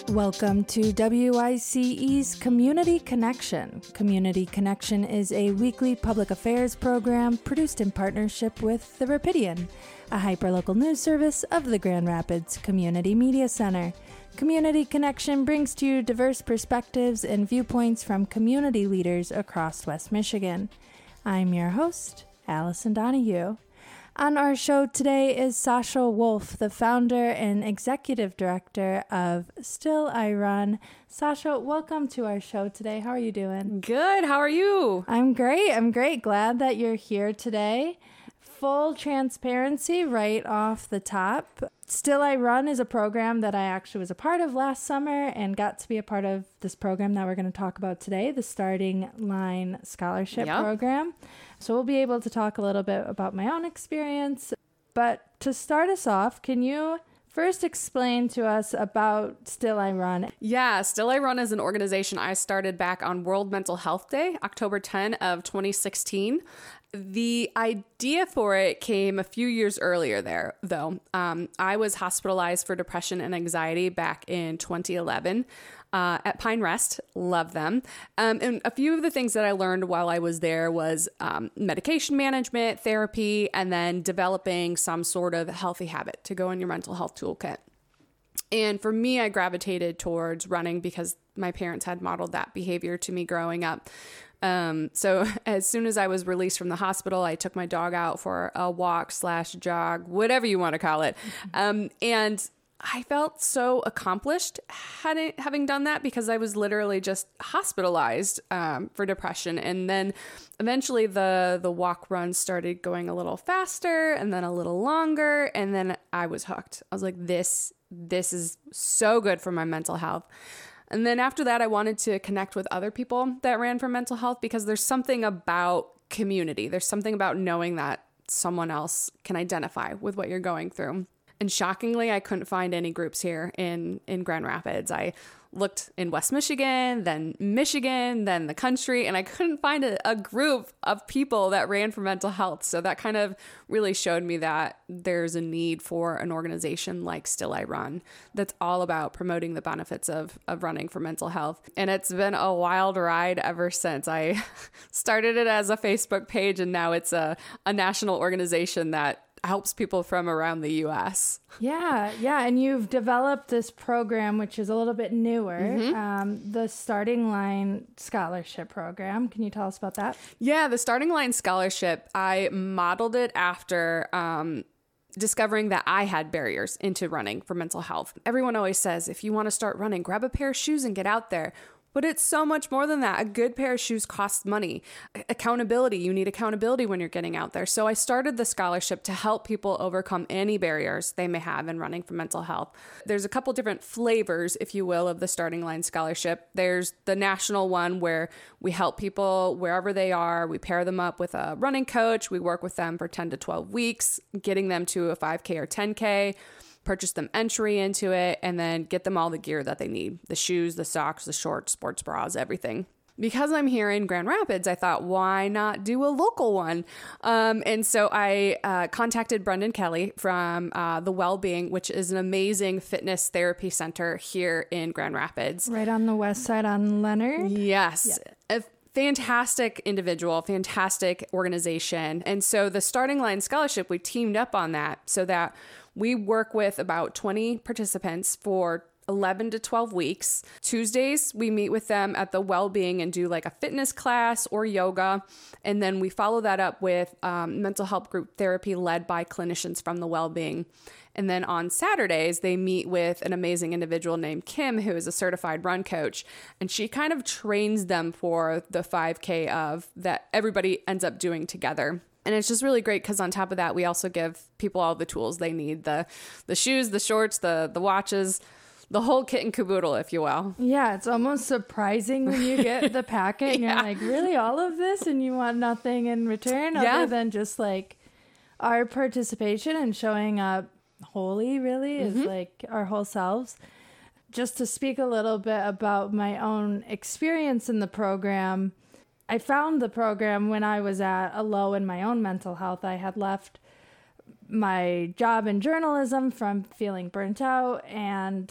Welcome to WICE's Community Connection. Community Connection is a weekly public affairs program produced in partnership with The Rapidian, a hyperlocal news service of the Grand Rapids Community Media Center. Community Connection brings to you diverse perspectives and viewpoints from community leaders across West Michigan. I'm your host, Allison Donahue. On our show today is Sasha Wolf, the founder and executive director of Still I Run. Sasha, welcome to our show today. How are you doing? Good. How are you? I'm great. Glad that you're here today. Full transparency right off the top. Still I Run is a program that I actually was a part of last summer and got to be a part of this program that we're going to talk about today, the Starting Line Scholarship Program. So we'll be able to talk a little bit about my own experience. But to start us off, can you first explain to us about Still I Run? Yeah, Still I Run is an organization I started back on World Mental Health Day, October 10 of 2016. The idea for it came a few years earlier there, though. I was hospitalized for depression and anxiety back in 2011 at Pine Rest. Love them. And a few of the things that I learned while I was there was medication management, therapy, and then developing some sort of healthy habit to go in your mental health toolkit. And for me, I gravitated towards running because my parents had modeled that behavior to me growing up. So as soon as I was released from the hospital, I took my dog out for a walk/jog, whatever you want to call it. And I felt so accomplished having done that because I was literally just hospitalized for depression. And then eventually the walk run started going a little faster and then a little longer. And then I was hooked. I was like, this is so good for my mental health. And then after that, I wanted to connect with other people that ran for mental health because there's something about community. There's something about knowing that someone else can identify with what you're going through. And shockingly, I couldn't find any groups here in Grand Rapids. I looked in West Michigan, then the country, and I couldn't find a group of people that ran for mental health. So that kind of really showed me that there's a need for an organization like Still I Run that's all about promoting the benefits of running for mental health. And it's been a wild ride ever since. I started it as a Facebook page, and now it's a national organization that helps people from around the U.S. Yeah. And you've developed this program, which is a little bit newer, the Starting Line Scholarship Program. Can you tell us about that? Yeah, the Starting Line Scholarship, I modeled it after discovering that I had barriers into running for mental health. Everyone always says, if you want to start running, grab a pair of shoes and get out there. But it's so much more than that. A good pair of shoes costs money. Accountability. You need accountability when you're getting out there. So I started the scholarship to help people overcome any barriers they may have in running for mental health. There's a couple different flavors, if you will, of the Starting Line Scholarship. There's the national one where we help people wherever they are. We pair them up with a running coach. We work with them for 10 to 12 weeks, getting them to a 5K or 10K. Purchase them entry into it, and then get them all the gear that they need. The shoes, the socks, the shorts, sports bras, everything. Because I'm here in Grand Rapids, I thought, why not do a local one? And so I contacted Brendan Kelly from The Wellbeing, which is an amazing fitness therapy center here in Grand Rapids. Right on the west side on Leonard? Yes. Yeah. Fantastic individual, fantastic organization. And so the Starting Line Scholarship, we teamed up on that so that we work with about 20 participants for 11 to 12 weeks. Tuesdays, we meet with them at the Wellbeing and do like a fitness class or yoga. And then we follow that up with mental health group therapy led by clinicians from the Wellbeing. And then on Saturdays, they meet with an amazing individual named Kim, who is a certified run coach. And she kind of trains them for the 5K of that everybody ends up doing together. And it's just really great because on top of that, we also give people all the tools they need, the shoes, the shorts, the watches, the whole kit and caboodle, if you will. Yeah, it's almost surprising when you get the packet and you're like, really, all of this? And you want nothing in return other than just like our participation and showing up wholly, really, is like our whole selves. Just to speak a little bit about my own experience in the program, I found the program when I was at a low in my own mental health. I had left my job in journalism from feeling burnt out, and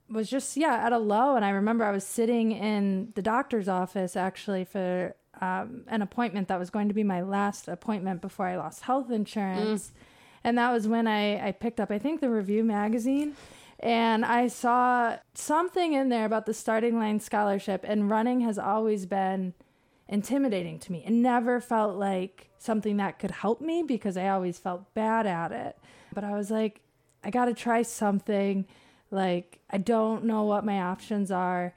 was just, at a low. And I remember I was sitting in the doctor's office actually for an appointment that was going to be my last appointment before I lost health insurance. And that was when I picked up, I think, the Review magazine. And I saw something in there about the Starting Line Scholarship. And running has always been intimidating to me. It never felt like something that could help me because I always felt bad at it. But I was like, I got to try something. Like, I don't know what my options are.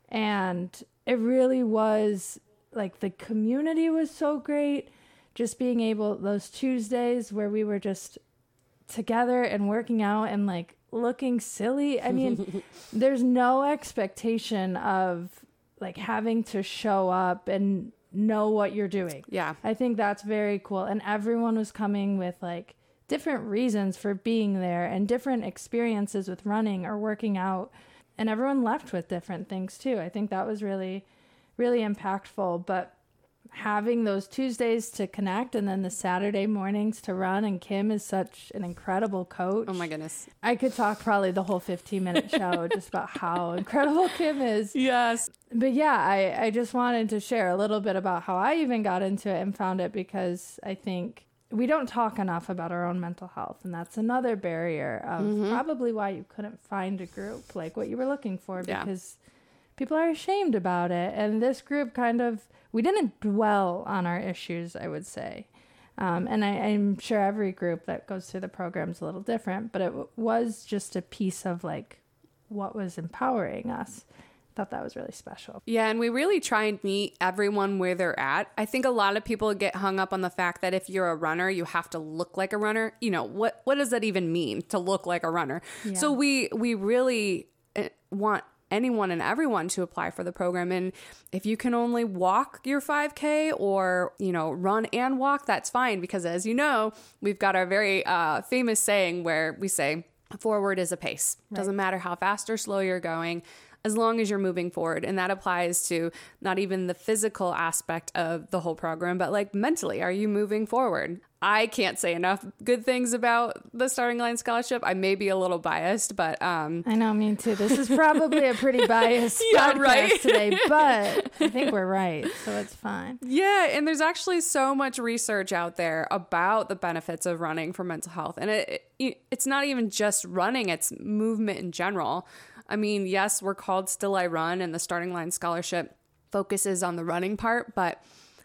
And it really was like the community was so great. Just being able, those Tuesdays where we were just together and working out and like looking silly. I mean, there's no expectation of like having to show up and know what you're doing. Yeah. I think that's very cool. And everyone was coming with like different reasons for being there and different experiences with running or working out. And everyone left with different things too. I think that was really, really impactful. But having those Tuesdays to connect and then the Saturday mornings to run, and Kim is such an incredible coach. Oh my goodness. I could talk probably the whole 15-minute show just about how incredible Kim is. Yes. But yeah, I just wanted to share a little bit about how I even got into it and found it, because I think we don't talk enough about our own mental health. And that's another barrier of probably why you couldn't find a group like what you were looking for, because people are ashamed about it. And this group we didn't dwell on our issues, I would say. And I'm sure every group that goes through the program is a little different, but it was just a piece of like what was empowering us. Thought that was really special. Yeah, and we really try and meet everyone where they're at. I think a lot of people get hung up on the fact that if you're a runner, you have to look like a runner. You know, what does that even mean, to look like a runner? Yeah. So we really want anyone and everyone to apply for the program. And if you can only walk your 5K or, run and walk, that's fine. Because as you know, we've got our very famous saying where we say, forward is a pace. Right. Doesn't matter how fast or slow you're going, as long as you're moving forward. And that applies to not even the physical aspect of the whole program, but like mentally, are you moving forward? I can't say enough good things about the Starting Line Scholarship. I may be a little biased, but I know, me too. This is probably a pretty biased podcast today, but I think we're right, so it's fine. Yeah, and there's actually so much research out there about the benefits of running for mental health. And it's not even just running, it's movement in general. I mean, yes, we're called Still I Run, and the Starting Line Scholarship focuses on the running part, but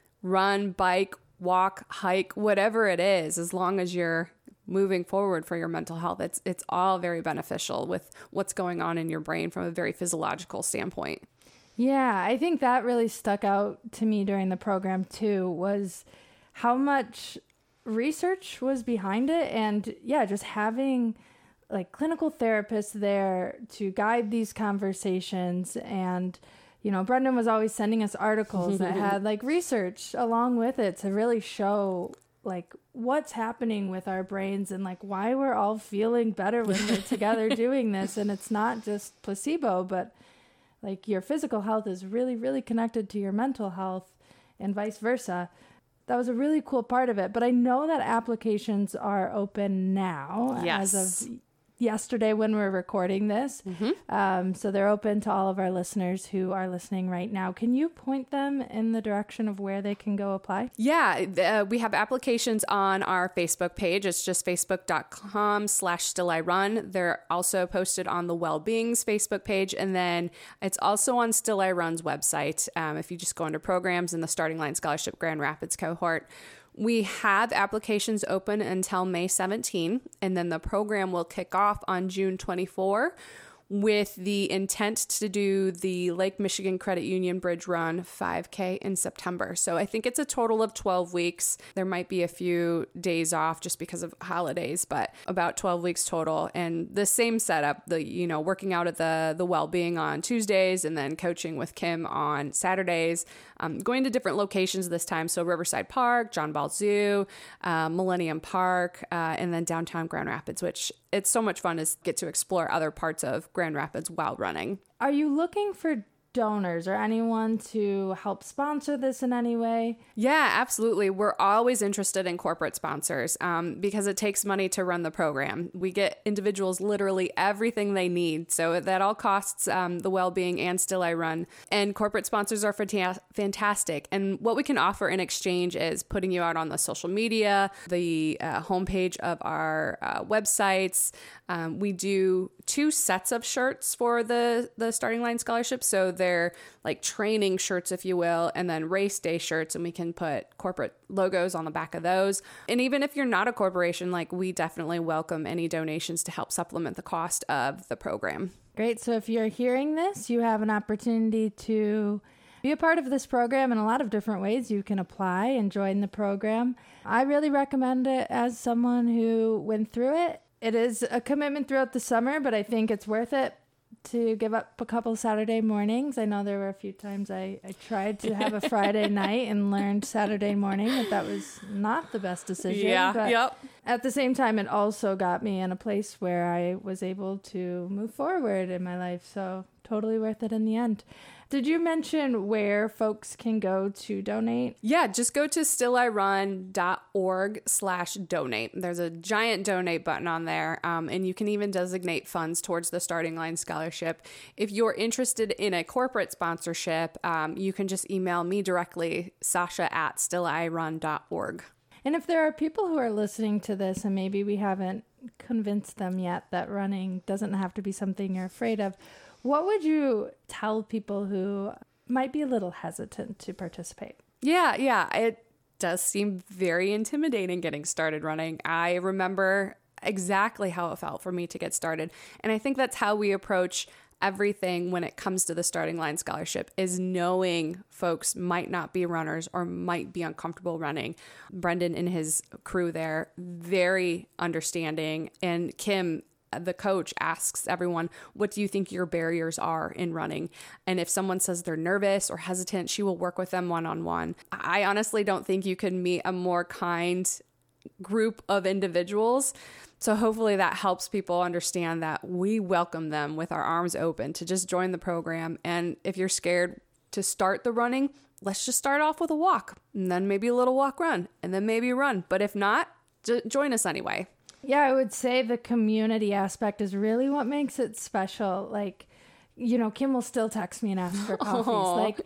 run, bike, walk, hike, whatever it is, as long as you're moving forward for your mental health, it's all very beneficial with what's going on in your brain from a very physiological standpoint. Yeah, I think that really stuck out to me during the program too, was how much research was behind it. And yeah, just having like clinical therapists there to guide these conversations. And Brendan was always sending us articles that had like research along with it to really show like what's happening with our brains and like why we're all feeling better when we're together doing this. And it's not just placebo, but like your physical health is really, really connected to your mental health and vice versa. That was a really cool part of it. But I know that applications are open now as of yesterday when we're recording this. So they're open to all of our listeners who are listening right now. Can you point them in the direction of where they can go apply? Yeah, we have applications on our Facebook page. It's just facebook.com/StillIRun. They're also posted on the Wellbeing's Facebook page. And then it's also on Still I Run's website. If you just go under programs in the Starting Line Scholarship Grand Rapids cohort. We have applications open until May 17, and then the program will kick off on June 24 with the intent to do the Lake Michigan Credit Union Bridge Run 5K in September. So I think it's a total of 12 weeks. There might be a few days off just because of holidays, but about 12 weeks total. And the same setup, working out at the Wellbeing on Tuesdays and then coaching with Kim on Saturdays, going to different locations this time. So Riverside Park, John Ball Zoo, Millennium Park, and then downtown Grand Rapids, which it's so much fun to get to explore other parts of Grand Rapids while running. Are you looking for donors or anyone to help sponsor this in any way? Yeah, absolutely. We're always interested in corporate sponsors because it takes money to run the program. We get individuals literally everything they need. So that all costs the well-being and Still I Run. And corporate sponsors are fantastic. And what we can offer in exchange is putting you out on the social media, the homepage of our websites. We do 2 sets of shirts for the Starting Line Scholarship. So they're like training shirts, if you will, and then race day shirts. And we can put corporate logos on the back of those. And even if you're not a corporation, like, we definitely welcome any donations to help supplement the cost of the program. Great. So if you're hearing this, you have an opportunity to be a part of this program in a lot of different ways. You can apply and join the program. I really recommend it as someone who went through it. It is a commitment throughout the summer, but I think it's worth it to give up a couple Saturday mornings. I know there were a few times I tried to have a Friday night and learned Saturday morning that was not the best decision. Yeah, but yep. At the same time, it also got me in a place where I was able to move forward in my life. So totally worth it in the end. Did you mention where folks can go to donate? Yeah, just go to stillirun.org/donate. There's a giant donate button on there, and you can even designate funds towards the Starting Line Scholarship. If you're interested in a corporate sponsorship, you can just email me directly, sasha@stillirun.org. And if there are people who are listening to this and maybe we haven't convinced them yet that running doesn't have to be something you're afraid of, what would you tell people who might be a little hesitant to participate? Yeah. It does seem very intimidating getting started running. I remember exactly how it felt for me to get started. And I think that's how we approach everything when it comes to the Starting Line Scholarship, is knowing folks might not be runners or might be uncomfortable running. Brendan and his crew there, very understanding. And Kim, the coach, asks everyone, what do you think your barriers are in running? And if someone says they're nervous or hesitant, she will work with them one-on-one. I honestly don't think you can meet a more kind group of individuals. So hopefully that helps people understand that we welcome them with our arms open to just join the program. And if you're scared to start the running, let's just start off with a walk, and then maybe a little walk run, and then maybe a run. But if not, join us anyway. Yeah, I would say the community aspect is really what makes it special. Like, you know, Kim will still text me and ask for coffees. Like,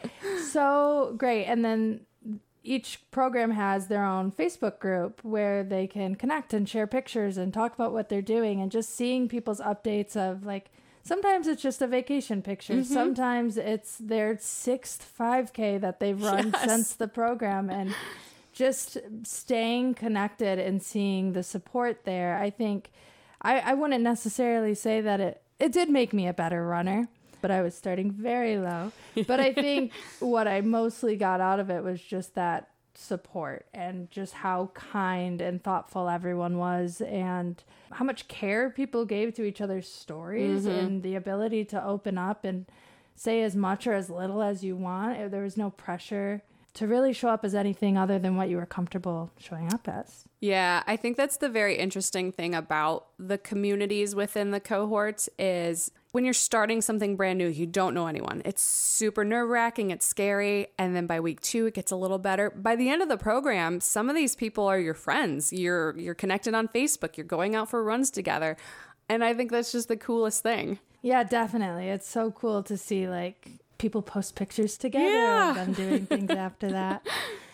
so great. And then each program has their own Facebook group where they can connect and share pictures and talk about what they're doing, and just seeing people's updates of, like, sometimes it's just a vacation picture. Mm-hmm. Sometimes it's their 6th 5K that they've run since the program, and just staying connected and seeing the support there. I think I wouldn't necessarily say that it did make me a better runner, but I was starting very low. But I think what I mostly got out of it was just that support, and just how kind and thoughtful everyone was, and how much care people gave to each other's stories, mm-hmm. and the ability to open up and say as much or as little as you want. There was no pressure to really show up as anything other than what you were comfortable showing up as. Yeah, I think that's the very interesting thing about the communities within the cohorts, is when you're starting something brand new, you don't know anyone. It's super nerve-wracking, it's scary, and then by week 2, it gets a little better. By the end of the program, some of these people are your friends. You're connected on Facebook, you're going out for runs together, and I think that's just the coolest thing. Yeah, definitely. It's so cool to see, like, people post pictures together of them doing things after that.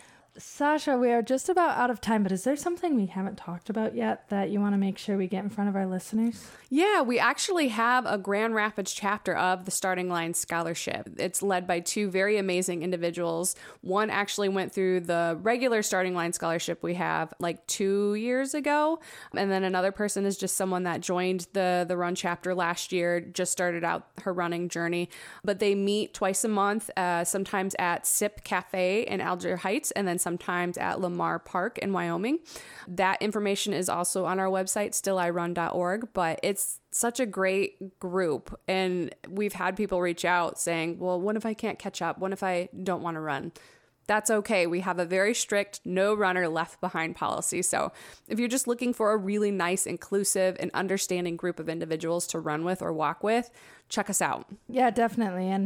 Sasha, we are just about out of time, but is there something we haven't talked about yet that you want to make sure we get in front of our listeners? Yeah, we actually have a Grand Rapids chapter of the Starting Line Scholarship. It's led by 2 very amazing individuals. One actually went through the regular Starting Line Scholarship we have like 2 years ago. And then another person is just someone that joined the Run chapter last year, just started out her running journey. But they meet twice a month, sometimes at SIP Cafe in Alger Heights, and then sometimes at Lamar Park in Wyoming. That information is also on our website, stillirun.org, but it's such a great group. And we've had people reach out saying, well, what if I can't catch up? What if I don't want to run? That's okay. We have a very strict no runner left behind policy. So if you're just looking for a really nice, inclusive, and understanding group of individuals to run with or walk with, check us out. Yeah, definitely. And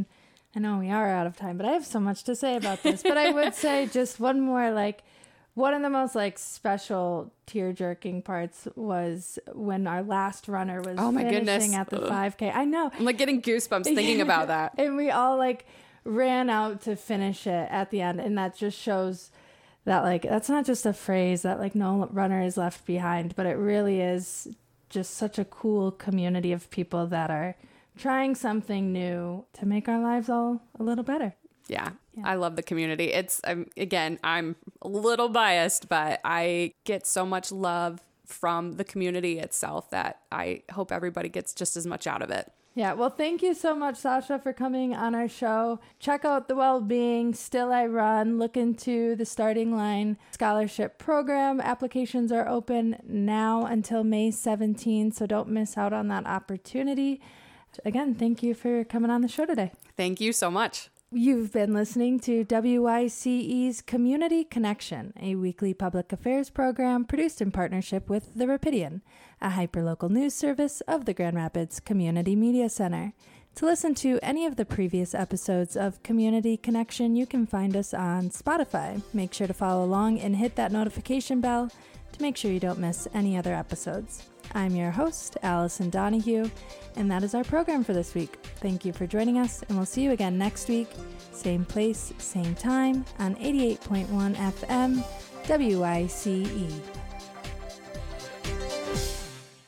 I know we are out of time, but I have so much to say about this. But I would say just one more, one of the most special tear-jerking parts was when our last runner was finishing at the 5K. I know. I'm getting goosebumps thinking about that. And we all ran out to finish it at the end. And that just shows that that's not just a phrase that no runner is left behind, but it really is just such a cool community of people that are trying something new to make our lives all a little better. Yeah. I love the community. I'm a little biased, but I get so much love from the community itself that I hope everybody gets just as much out of it. Yeah, well, thank you so much, Sasha, for coming on our show. Check out the Wellbeing Still I Run. Look into the Starting Line Scholarship Program. Applications are open now until May 17, so don't miss out on that opportunity. Again, thank you for coming on the show today. Thank you so much. You've been listening to WYCE's Community Connection, a weekly public affairs program produced in partnership with The Rapidian, a hyperlocal news service of the Grand Rapids Community Media Center. To listen to any of the previous episodes of Community Connection, you can find us on Spotify. Make sure to follow along and hit that notification bell to make sure you don't miss any other episodes. I'm your host, Allison Donahue, and that is our program for this week. Thank you for joining us, and we'll see you again next week. Same place, same time on 88.1 FM, WYCE.